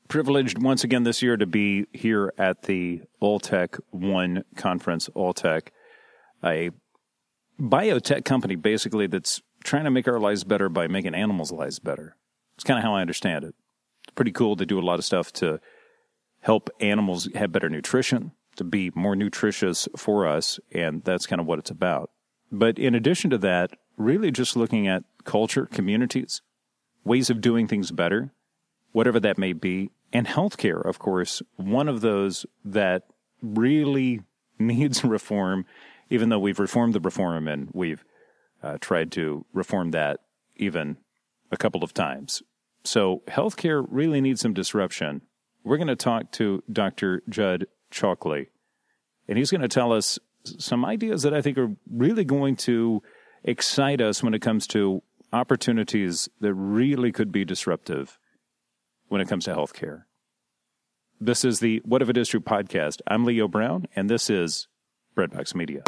Privileged once again this year to be here at the Alltech One conference. Alltech, a biotech company basically that's trying to make our lives better by making animals' lives better. It's kind of how I understand it. It's pretty cool. They do a lot of stuff to help animals have better nutrition, to be more nutritious for us, and that's kind of what it's about. But in addition to that, really just looking at culture, communities, ways of doing things better, whatever that may be, and healthcare, of course, one of those that really needs reform, even though we've reformed the reform and we've tried to reform that even a couple of times. So healthcare really needs some disruption. We're going to talk to Dr. Judd Chalkley, and he's going to tell us some ideas that I think are really going to excite us when it comes to opportunities that really could be disruptive when it comes to healthcare. This is the What If It Is True podcast. I'm Leo Brown, and this is Breadbox Media.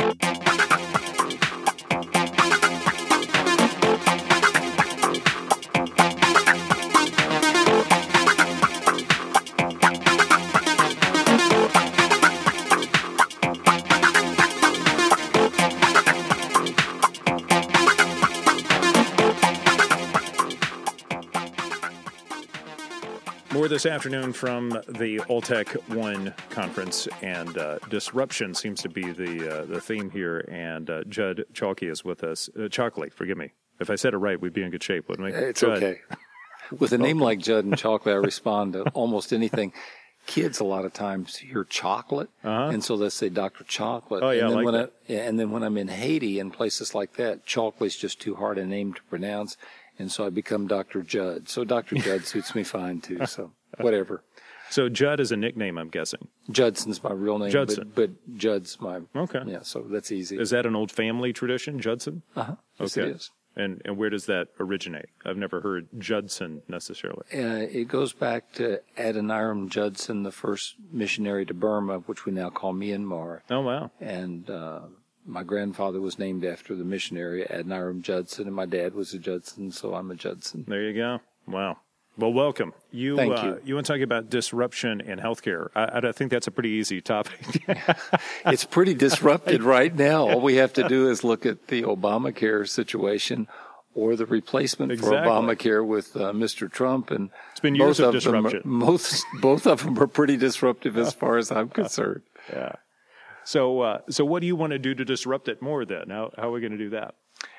More this afternoon from the Alltech One conference, and disruption seems to be the theme here. And Judd Chalkley is with us. Chalkley, forgive me. If I said it right, we'd be in good shape, wouldn't we? It's Judd. okay. With a name like Judd and Chalkley, I respond to almost anything. Kids a lot of times hear chocolate, and so they say Dr. Chocolate. Oh, yeah, and then I like that. and then when I'm in Haiti and places like that, Chalkley's just too hard a name to pronounce, and so I become Dr. Judd. So Dr. Judd suits me fine, too, so whatever. So Judd is a nickname, I'm guessing. Judson's my real name, Judson. but Judd's my... Okay. Yeah, so that's easy. Is that an old family tradition, Judson? Uh-huh. Yes, Okay. it is. And where does that originate? I've never heard Judson necessarily. It goes back to Adoniram Judson, the first missionary to Burma, which we now call Myanmar. Oh, wow. And my grandfather was named after the missionary Adoniram Judson, and my dad was a Judson, so I'm a Judson. There you go. Wow. Well, welcome. You, Thank you. You want to talk about disruption in healthcare. I think that's a pretty easy topic. It's pretty disrupted right now. All we have to do is look at the Obamacare situation or the replacement Exactly. for Obamacare with Mr. Trump. And It's been years both of disruption. Both of them are pretty disruptive as far as I'm concerned. Yeah. So what do you want to do to disrupt it more then? How are we going to do that?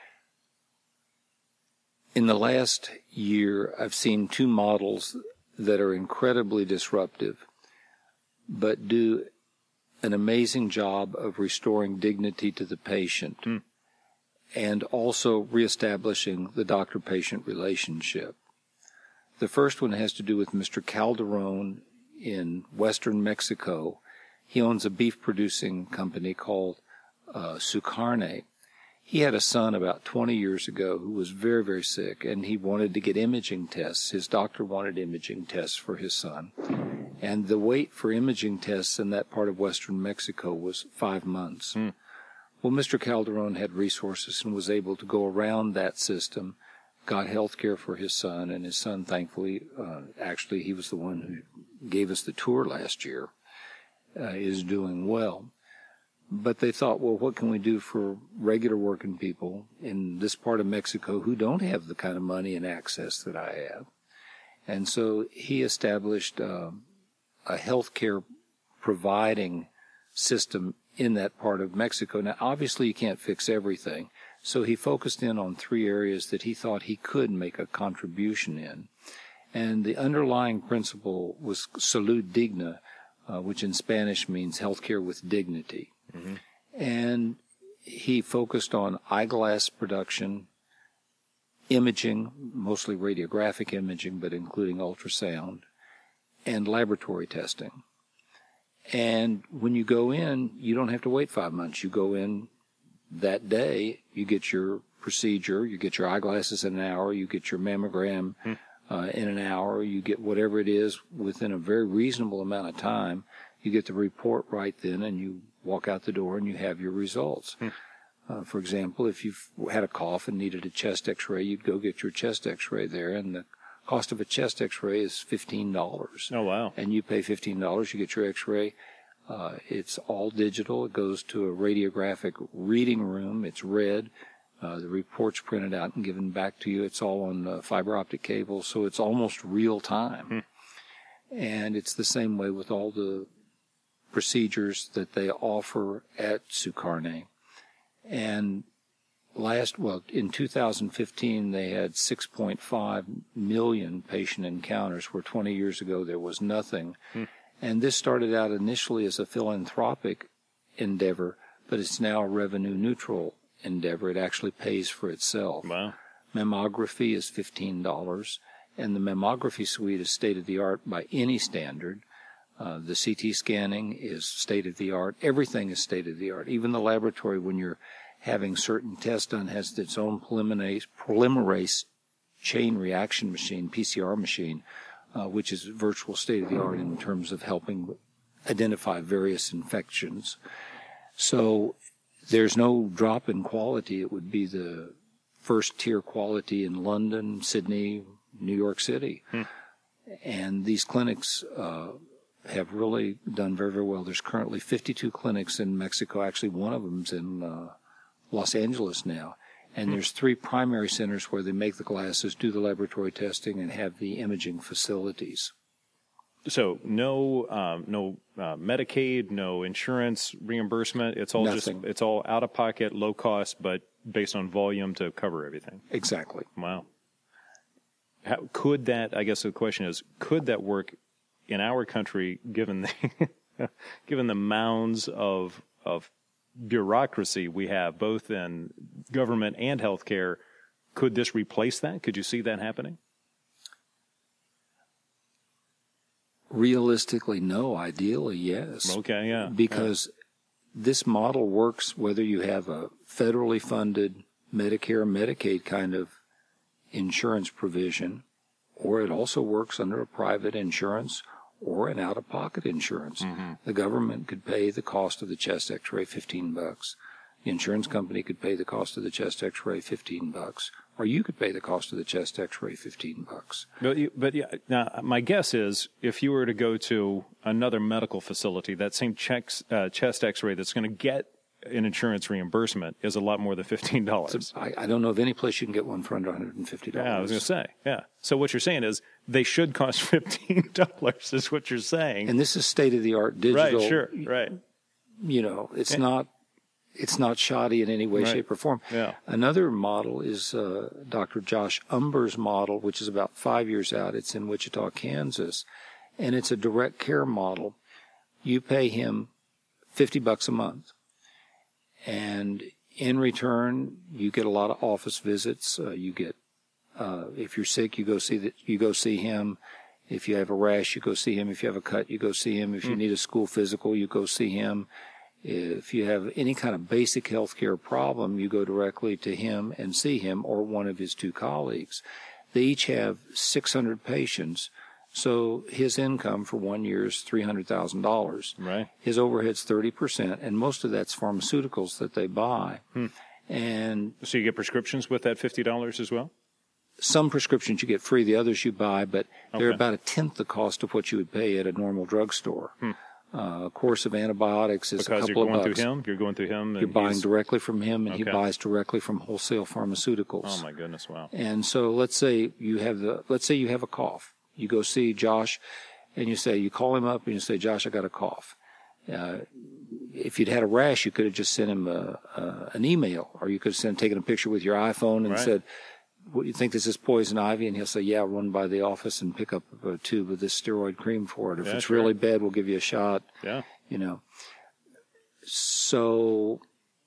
In the last year, I've seen two models that are incredibly disruptive, but do an amazing job of restoring dignity to the patient and also reestablishing the doctor-patient relationship. The first one has to do with Mr. Calderon in western Mexico. He owns a beef-producing company called Sucarne. He had a son about 20 years ago who was very, very sick, and he wanted to get imaging tests. His doctor wanted imaging tests for his son. And the wait for imaging tests in that part of western Mexico was 5 months. Well, Mr. Calderon had resources and was able to go around that system, got health care for his son, and his son, thankfully, actually he was the one who gave us the tour last year, is doing well. But they thought, well, what can we do for regular working people in this part of Mexico who don't have the kind of money and access that I have? And so he established a health care providing system in that part of Mexico. Now, obviously, you can't fix everything. So he focused in on 3 areas that he thought he could make a contribution in. And the underlying principle was Salud Digna, which in Spanish means healthcare with dignity. Mm-hmm. And he focused on eyeglass production, imaging, mostly radiographic imaging, but including ultrasound, and laboratory testing. And when you go in, you don't have to wait 5 months. You go in that day, you get your procedure, you get your eyeglasses in an hour, you get your mammogram in an hour, you get whatever it is within a very reasonable amount of time. You get the report right then, and you walk out the door and you have your results. For example, if you've had a cough and needed a chest x-ray, you'd go get your chest x-ray there, and the cost of a chest X-ray is $15. Oh, wow. And you pay $15, you get your X-ray. It's all digital. It goes to a radiographic reading room. It's read. The report's printed out and given back to you. It's all on fiber optic cable, so it's almost real time. And it's the same way with all the procedures that they offer at Sukarne. And in 2015, they had 6.5 million patient encounters, where 20 years ago there was nothing. And this started out initially as a philanthropic endeavor, but it's now a revenue neutral endeavor. It actually pays for itself. Wow. Mammography is $15, and the mammography suite is state-of-the-art by any standard. The CT scanning is state-of-the-art. Everything is state-of-the-art. Even the laboratory, when you're having certain tests done, has its own polymerase chain reaction machine, PCR machine, which is virtual state-of-the-art in terms of helping identify various infections. So there's no drop in quality. It would be the first-tier quality in London, Sydney, New York City. And these clinics have really done very, very well. There's currently 52 clinics in Mexico. Actually, one of them's in Los Angeles now. And there's 3 primary centers where they make the glasses, do the laboratory testing, and have the imaging facilities. So no Medicaid, no insurance reimbursement. It's all Nothing. it's all out of pocket, low cost, but based on volume to cover everything. Exactly. Wow. How could that? I guess the question is, could that work in our country, given the given the mounds of bureaucracy we have, both in government and healthcare? Could this replace that? Could you see that happening? Realistically, no. Ideally, yes. Okay, yeah. Because this model works whether you have a federally funded Medicare, Medicaid kind of insurance provision, or it also works under a private insurance or an out-of-pocket insurance. The government could pay the cost of the chest X-ray $15. The insurance company could pay the cost of the chest X-ray $15, or you could pay the cost of the chest X-ray $15. But yeah, now my guess is if you were to go to another medical facility, that same chest X-ray that's going to get an insurance reimbursement is a lot more than $15. I don't know of any place you can get one for under $150. Yeah, I was going to say, yeah. So what you're saying is they should cost $15 is what you're saying. And this is state-of-the-art digital. Right, sure, right. You know, it's not shoddy in any way, shape, or form. Yeah. Another model is Dr. Josh Umber's model, which is about 5 years out. It's in Wichita, Kansas, and it's a direct care model. You pay him $50 a month, and in return, you get a lot of office visits. You get, if you're sick, you go see him. If you have a rash, you go see him. If you have a cut, you go see him. If you need a school physical, you go see him. If you have any kind of basic health care problem, you go directly to him and see him or one of his 2 colleagues. They each have 600 patients, so his income for 1 year is $300,000. Right. His overhead's 30%, and most of that's pharmaceuticals that they buy. And So you get prescriptions with that $50 as well? some prescriptions you get free, the others you buy, but they're about 1/10 the cost of what you would pay at a normal drugstore. A course of antibiotics is Because a couple of bucks. You're going through him. You're buying directly from him, and he Okay. buys directly from wholesale pharmaceuticals. Oh my goodness! Wow. And so let's say you have a cough. You go see Josh, and you call him up and you say, Josh, I got a cough. If you'd had a rash, you could have just sent him an email, or you could have taken a picture with your iPhone and said, what do you think, this is poison ivy? And he'll say, yeah, run by the office and pick up a tube of this steroid cream for it. If it's really bad, we'll give you a shot. Yeah. You know. So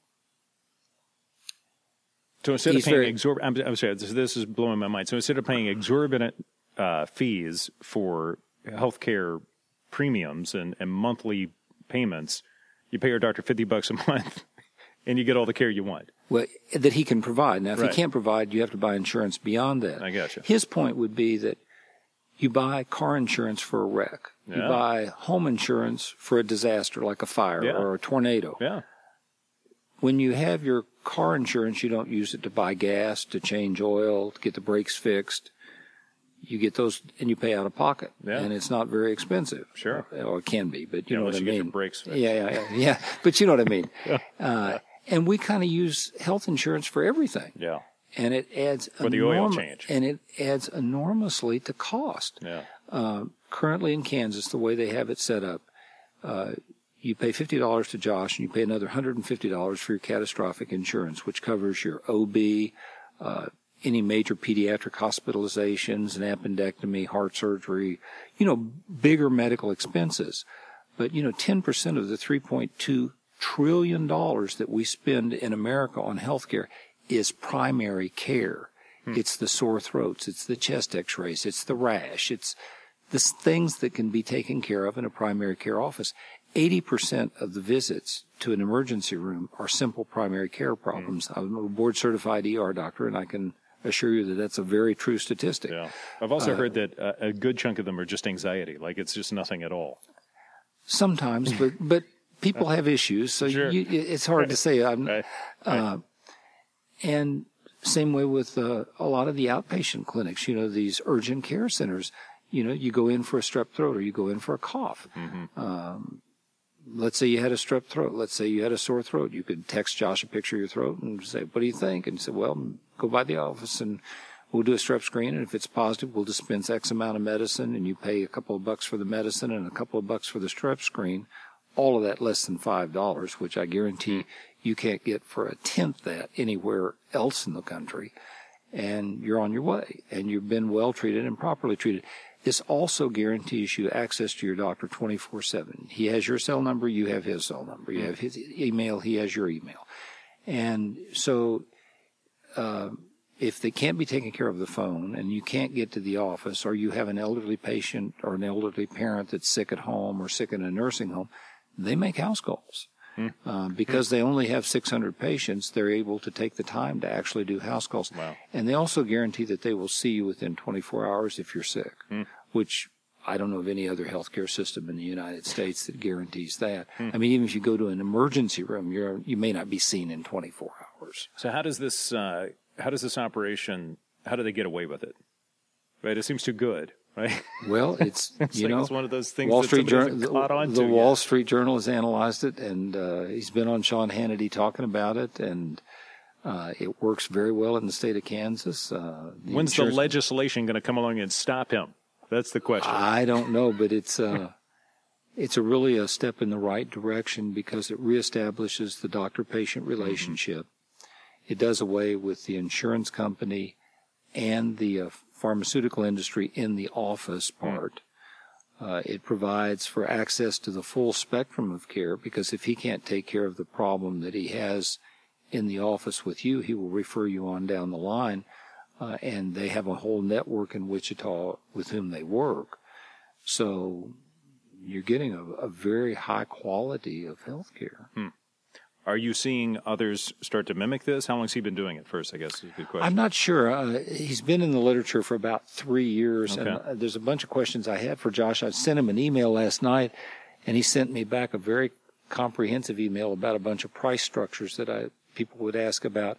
instead of paying exorbitant, I'm sorry, this is blowing my mind. So instead of paying exorbitant fees for healthcare premiums and monthly payments, you pay your doctor $50 a month, and you get all the care you want. Well, that he can provide. Now, if he can't provide, you have to buy insurance beyond that. I gotcha. His point would be that you buy car insurance for a wreck. You buy home insurance for a disaster like a fire or a tornado. Yeah. When you have your car insurance, you don't use it to buy gas, to change oil, to get the brakes fixed. you get those and you pay out of pocket, Yeah. and it's not very expensive. Sure. Or it can be, but you know what I unless you get your mean. brakes fixed. Yeah. But you know what I mean. And we kind of use health insurance for everything. Yeah. And it adds For the oil change. And it adds enormously to cost. Yeah. Currently in Kansas, the way they have it set up, you pay $50 to Josh, and you pay another $150 for your catastrophic insurance, which covers your OB, any major pediatric hospitalizations, an appendectomy, heart surgery, bigger medical expenses. But, 10% of the $3.2 trillion that we spend in America on healthcare is primary care. It's the sore throats, it's the chest x-rays, it's the rash, it's the things that can be taken care of in a primary care office. 80% of the visits to an emergency room are simple primary care problems. I'm a board-certified ER doctor, and I can assure you that that's a very true statistic. Yeah. I've also heard that a good chunk of them are just anxiety, like it's just nothing at all. Sometimes, but people have issues, so Sure. it's hard to say. Right. And same way with a lot of the outpatient clinics, these urgent care centers. You go in for a strep throat or you go in for a cough. Let's say you had a strep throat. Let's say you had a sore throat. You could text Josh a picture of your throat and say, what do you think? And say, well, go by the office and we'll do a strep screen. And if it's positive, we'll dispense X amount of medicine, and you pay a couple of bucks for the medicine and a couple of bucks for the strep screen. All of that less than $5, which I guarantee you can't get for a tenth that anywhere else in the country. And you're on your way, and you've been well treated and properly treated. This also guarantees you access to your doctor 24/7. He has your cell number, you have his cell number. You have his email, he has your email. And so if they can't be taken care of the phone and you can't get to the office, or you have an elderly patient or an elderly parent that's sick at home or sick in a nursing home, they make house calls. Because they only have 600 patients, they're able to take the time to actually do house calls. Wow. And they also guarantee that they will see you within 24 hours if you're sick, which I don't know of any other healthcare system in the United States that guarantees that. I mean, even if you go to an emergency room, you may not be seen in 24 hours. So how does this operation, how do they get away with it? Right? It seems too good, right? Well, it's it's one of those things Wall that Street somebody hasn't caught on the to Wall yet. Street Journal has analyzed it, and he's been on Sean Hannity talking about it, and it works very well in the state of Kansas. When's the legislation going to come along and stop him? That's the question. I don't know, but it's really a step in the right direction because it reestablishes the doctor-patient relationship. It does away with the insurance company and the pharmaceutical industry in the office part. It provides for access to the full spectrum of care, because if he can't take care of the problem that he has in the office with you, he will refer you on down the line, and they have a whole network in Wichita with whom they work. So you're getting a very high quality of health care. Are you seeing others start to mimic this? How long has he been doing it first, I guess is a good question. I'm not sure. He's been in the literature for about 3 years, Okay. and there's a bunch of questions I had for Josh. I sent him an email last night, and he sent me back a very comprehensive email about a bunch of price structures that people would ask about.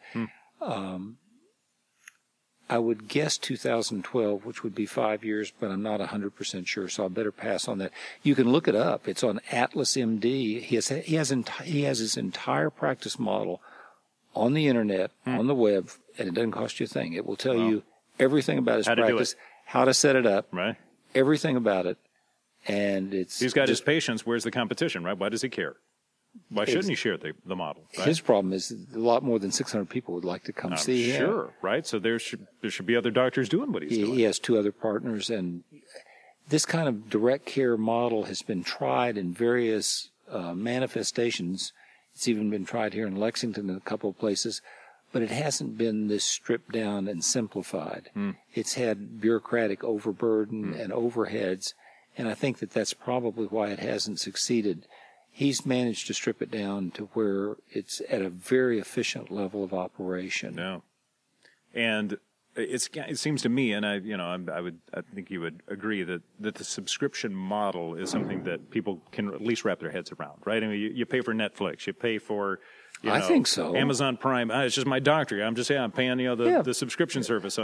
I would guess 2012, which would be 5 years, but I'm not 100% sure, so I better pass on that. You can look it up. It's on Atlas MD. He has his entire practice model on the internet, on the web, and it doesn't cost you a thing. It will tell you everything about his practice, how to set it up, right? everything about it, and it's He's got his patients. Where's the competition, right? Why does he care? Why shouldn't he share the model? Right? His problem is a lot more than 600 people would like to come see him. Sure, right? So there should be other doctors doing what he's doing. He has 2 other partners, and this kind of direct care model has been tried in various manifestations. It's even been tried here in Lexington in a couple of places, but it hasn't been this stripped down and simplified. It's had bureaucratic overburden and overheads, and I think that that's probably why it hasn't succeeded. He's managed to strip it down to where it's at a very efficient level of operation. No, and it seems to me, and I think you would agree that the subscription model is something that people can at least wrap their heads around, right? I mean, you pay for Netflix, you pay for, I think so. Amazon Prime. It's just my doctor. I'm paying the subscription service on that.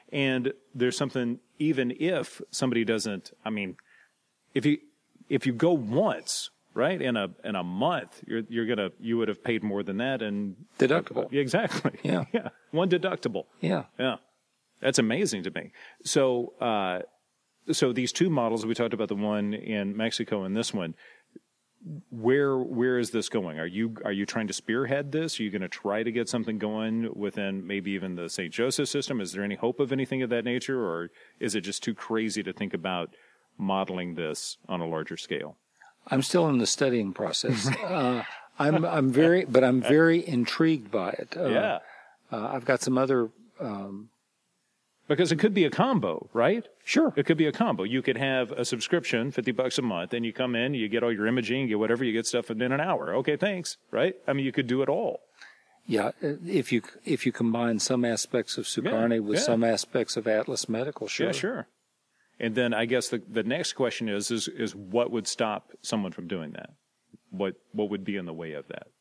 And there's something, even if somebody doesn't, I mean, if you go once, right, in a month, you would have paid more than that and deductible. Exactly. Yeah. Yeah. One deductible. Yeah. Yeah. That's amazing to me. So so these two models, we talked about the one in Mexico and this one. Where is this going? Are you trying to spearhead this? Are you going to try to get something going within maybe even the St. Joseph system? Is there any hope of anything of that nature, or is it just too crazy to think about modeling this on a larger scale? I'm still in the studying process. I'm very intrigued by it. I've got some other. Because it could be a combo, right? Sure. It could be a combo. You could have a subscription, $50 a month, and you come in, you get all your imaging, you get whatever, you get stuff in an hour. Okay, thanks, right? I mean, you could do it all. Yeah, if you combine some aspects of Sucarne with some aspects of Atlas Medical, sure. Yeah, sure. And then I guess the next question is what would stop someone from doing that? What would be in the way of that?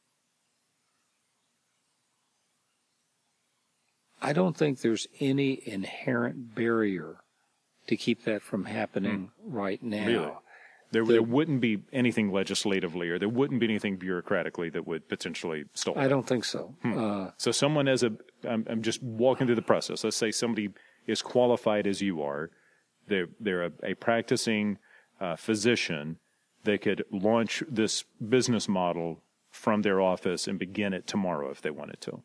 I don't think there's any inherent barrier to keep that from happening right now. Really? There wouldn't be anything legislatively, or there wouldn't be anything bureaucratically that would potentially stall it. I don't think so. So someone I'm just walking through the process. Let's say somebody is qualified as you are. They're a practicing physician. They could launch this business model from their office and begin it tomorrow if they wanted to.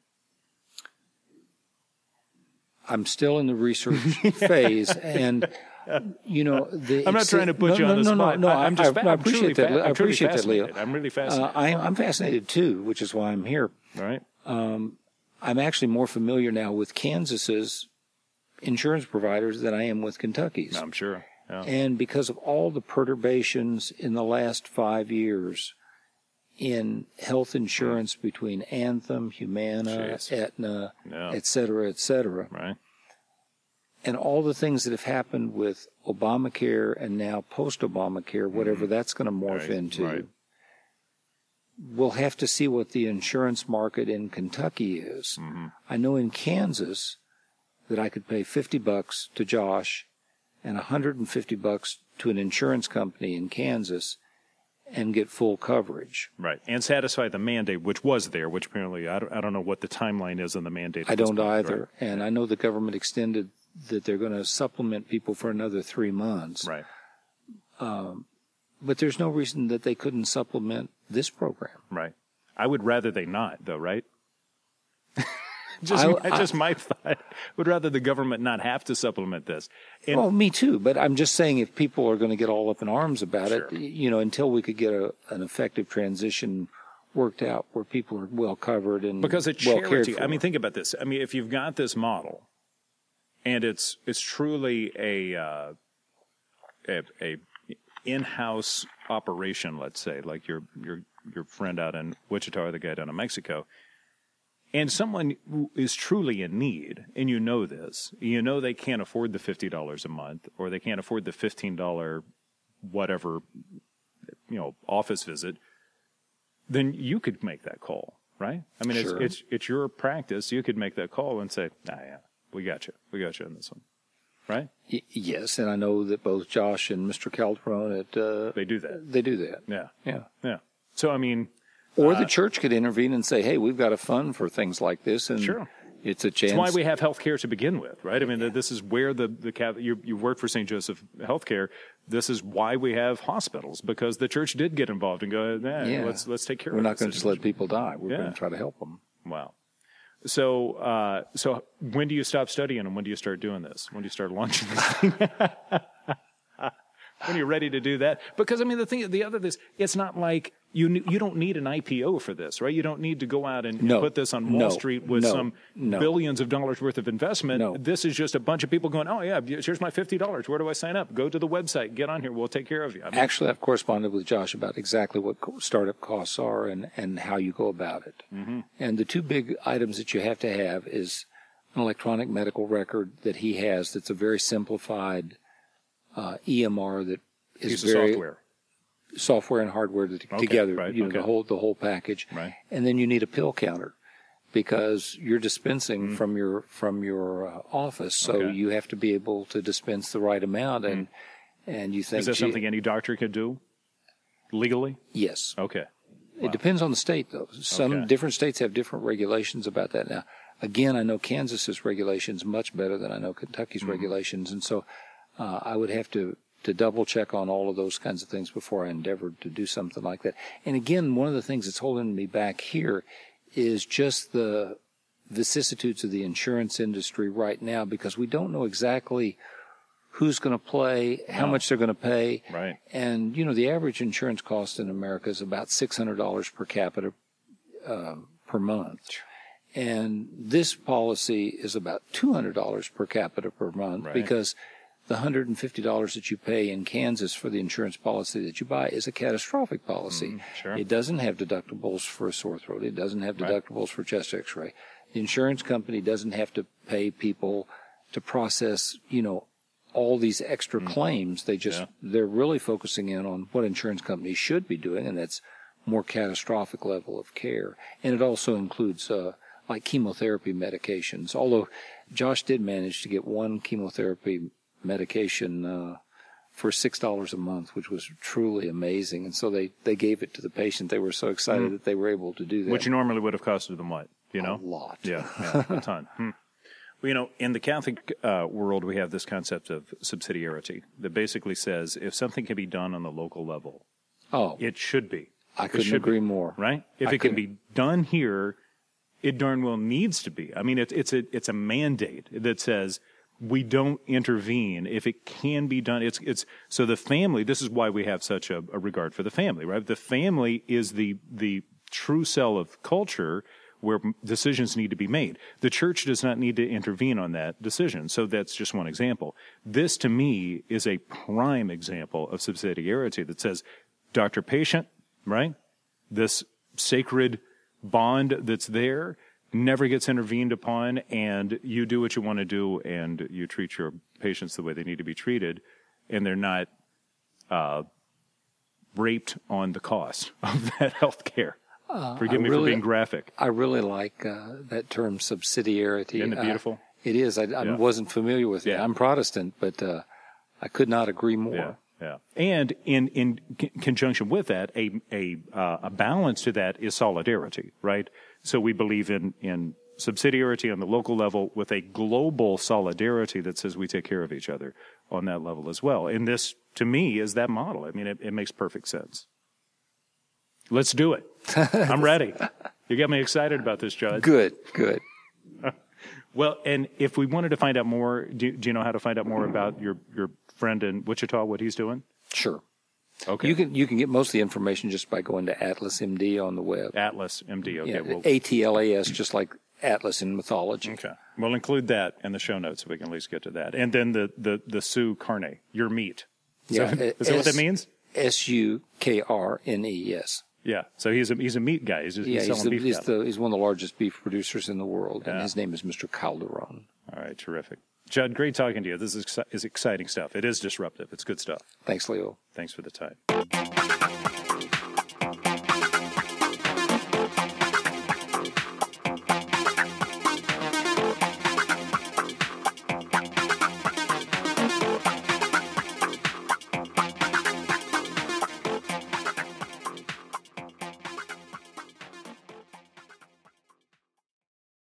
I'm still in the research phase, and I'm not trying to put you on the spot. No, I'm just. I appreciate that. I appreciate that, Leo. I'm really fascinated. I'm fascinated too, which is why I'm here. All right. I'm actually more familiar now with Kansas's insurance providers than I am with Kentucky's. I'm sure. Yeah. And because of all the perturbations in the last 5 years in health insurance between Anthem, Humana, Aetna, et cetera, right, and all the things that have happened with Obamacare and now post-Obamacare, whatever that's going to morph into, we'll have to see what the insurance market in Kentucky is. I know in Kansas that I could pay $50 to Josh and $150 to an insurance company in Kansas and get full coverage. Right. And satisfy the mandate, which was there, which apparently, I don't know what the timeline is on the mandate. I don't either. Right? And I know the government extended that they're going to supplement people for another 3 months. Right. But there's no reason that they couldn't supplement this program. Right. I would rather they not, though, right? Just my thought. Would rather the government not have to supplement this. And, well, me too. But I'm just saying, if people are going to get all up in arms about it, until we could get an effective transition worked out where people are well covered and because it's well cared charity. for. I mean, think about this. I mean, if you've got this model, and it's truly a in-house operation, let's say, like your friend out in Wichita or the guy down in Mexico. And someone who is truly in need, and you know this, they can't afford the $50 a month, or they can't afford the $15 whatever, office visit, then you could make that call, right? I mean, sure. it's your practice. You could make that call and say, we got you on this one, right? Yes, and I know that both Josh and Mr. Calderon, they do that. They do that. Yeah. So, I mean... Or the church could intervene and say, hey, we've got a fund for things like this, and it's a chance. That's why we have health care to begin with, right? I mean, this is where you work for St. Joseph Healthcare. This is why we have hospitals, because the church did get involved and go, let's take care of it. We're not going to just let people die. We're going to try to help them. Wow. So when do you stop studying and when do you start doing this? When do you start launching this thing? When you're ready to do that? Because, I mean, it's not like you don't need an IPO for this, right? You don't need to go out and put this on Wall Street with some billions of dollars worth of investment. No. This is just a bunch of people going, here's my $50. Where do I sign up? Go to the website. Get on here. We'll take care of you. Actually, I've corresponded with Josh about exactly what startup costs are and how you go about it. Mm-hmm. And the two big items that you have to have is an electronic medical record that he has that's a very simplified EMR that is very software and hardware together, right, the whole package. Right. And then you need a pill counter because you're dispensing from your office, so Okay. you have to be able to dispense the right amount. And you think, Is that something any doctor could do legally? Yes. Okay. It depends on the state, though. Some Okay. different states have different regulations about that. Now, again, I know Kansas's regulations much better than I know Kentucky's regulations, and so I would have to double check on all of those kinds of things before I endeavored to do something like that. And again, one of the things that's holding me back here is just the vicissitudes of the insurance industry right now, because we don't know exactly who's going to play, how much they're going to pay. Right. And, you know, the average insurance cost in America is about $600 per capita per month. And this policy is about $200 per capita per month, Right. because the $150 that you pay in Kansas for the insurance policy that you buy is a catastrophic policy. Sure. It doesn't have deductibles for a sore throat. It doesn't have deductibles for chest x-ray. The insurance company doesn't have to pay people to process, you know, all these extra claims. They're really focusing in on what insurance companies should be doing, and that's more catastrophic level of care. And it also includes like chemotherapy medications. Although Josh did manage to get one chemotherapy medication for $6 a month, which was truly amazing. And so they gave it to the patient. They were so excited that they were able to do that. Which normally would have costed them what? You know? A lot. Yeah, a ton. Well, you know, in the Catholic world, we have this concept of subsidiarity that basically says if something can be done on the local level, it should be. I couldn't agree more. Right? If it can be done here, it darn well needs to be. I mean, it's a mandate that says we don't intervene if it can be done. It's so the family. This is why we have such a regard for the family, right? The family is the true cell of culture where decisions need to be made. The church does not need to intervene on that decision. So that's just one example. This, to me, is a prime example of subsidiarity that says, doctor-patient, right? This sacred bond that's there never gets intervened upon, and you do what you want to do, and you treat your patients the way they need to be treated, and they're not raped on the cost of that health care. Forgive me for being graphic. I really like that term, subsidiarity. Isn't it beautiful? It is. I wasn't familiar with it. Yeah. I'm Protestant, but I could not agree more. Yeah. And in conjunction with that, a balance to that is solidarity, right? So we believe in subsidiarity on the local level with a global solidarity that says we take care of each other on that level as well. And this, to me, is that model. I mean, it makes perfect sense. Let's do it. I'm ready. You got me excited about this, Judge. Good. Well, and if we wanted to find out more, do you know how to find out more about your friend in Wichita, what he's doing? Sure. Okay. You can get most of the information just by going to Atlas MD on the web. Atlas MD. Okay. Yeah, Well, ATLAS, just like Atlas in mythology. okay. We'll include that in the show notes so we can at least get to that. And then the Sue Carne, your meat. Yeah. Is that what that means? SUKRNE. Yeah. So he's a meat guy. He's selling beef. He's one of the largest beef producers in the world, and his name is Mr. Calderon. All right. Terrific. Judd, great talking to you. This is exciting stuff. It is disruptive. It's good stuff. Thanks, Leo. Thanks for the time.